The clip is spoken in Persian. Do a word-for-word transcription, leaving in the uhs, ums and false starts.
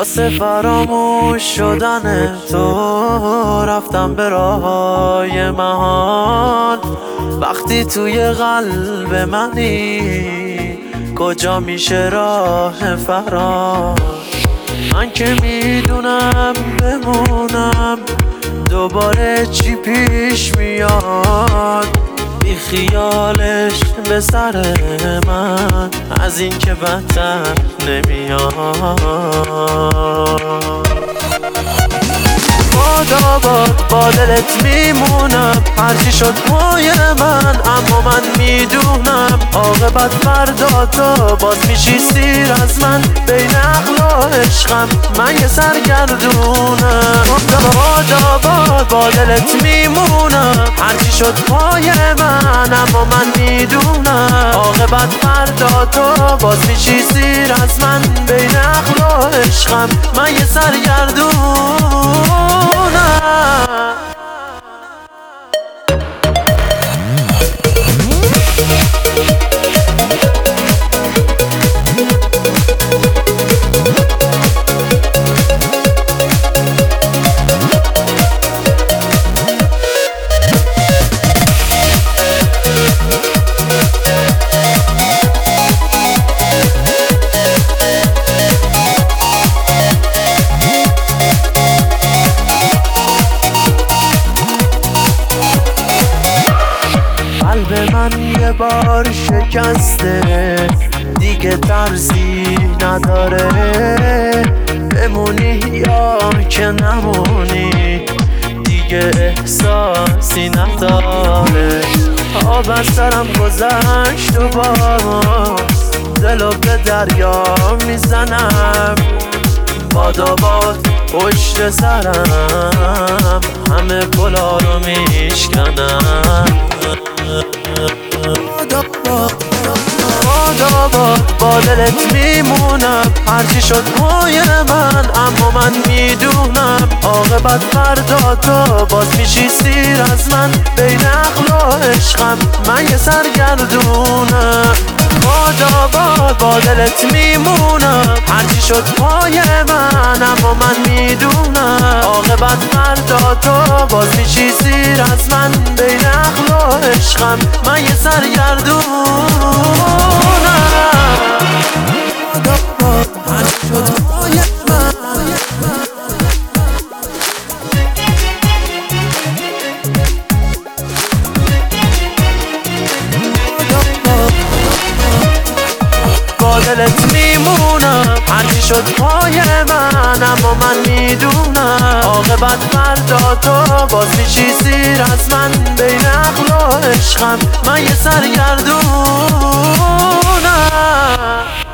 واسه فراموش شدن تو رفتم به راههای مهان. وقتی توی قلب منی کجا میشه راه فرار؟ من که میدونم بمونم دوباره چی پیش میاد، بی خیالش به سر من از این که بدتر نمیاد. باد باد با دلت میمونم، هرچی شد پای من، اما من میدونم عاقبت فردا تو باز میشی سیر از من. بین عقل و عشقم من یه سرگردونم. باد باد با دلت میمونم، هرچی شد پای من، اما من میدونم عاقبت فردا تو باز میشی سیر از من. بین عقل و عشقم من یه سرگردونم. قلب من یه بار شکسته، دیگه ترسی نداره. بمونی یا که نمونی دیگه احساسی نداره. آب از سرم گذشت و باز دلو به دریا میزنم. بادا باد پشت سرم همه پلا رو میشکنم. بادا باد با دلت میمونم، هرچی شد پای من، اما من میدونم عاقبت فردا تو باز میشی سیر از من. بین عقل و عشقم من یه سرگردونم. بادا باد با دلت میمونم، هرچی شد پای من، اما من میدونم عاقبت فردا تو باز میشی سیر از من. بین عقل و عشقم من یه سرگردونم. بادا باد هرچی شد پای من. با دلت میمونم، هرچی شد پای من، اما من میدونم عاقبت فردا تو باز میشی سیر از من. بین عقل و عشقم من یه سرگردونم.